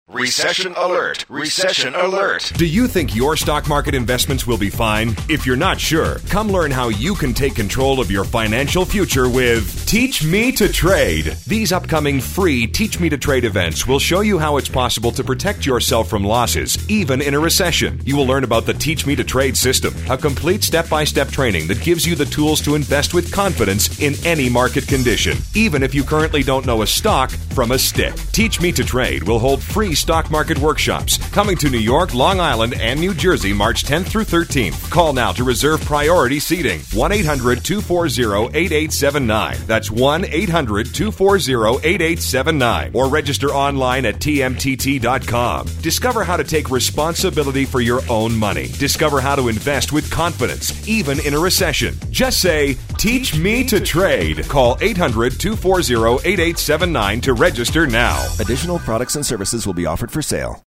Recession alert! Recession alert! Do you think your stock market investments will be fine? If you're not sure, come learn how you can take control of your financial future with Teach Me to Trade. These upcoming free Teach Me to Trade events will show you how it's possible to protect yourself from losses, even in a recession. You will learn about the Teach Me to Trade system, a complete step-by-step training that gives you the tools to invest with confidence in any market condition, even if you currently don't know a stock from a stick. Teach Me to Trade will hold free stock market workshops coming to New York, Long Island, and New Jersey March 10th through 13th. Call now to reserve priority seating. 1-800-240-8879. That's 1-800-240-8879. Or register online at tmtt.com. Discover how to take responsibility for your own money. Discover how to invest with confidence, even in a recession. Just say, Teach Me to Trade. Call 800-240-8879 to register now. Additional products and services will be offered for sale.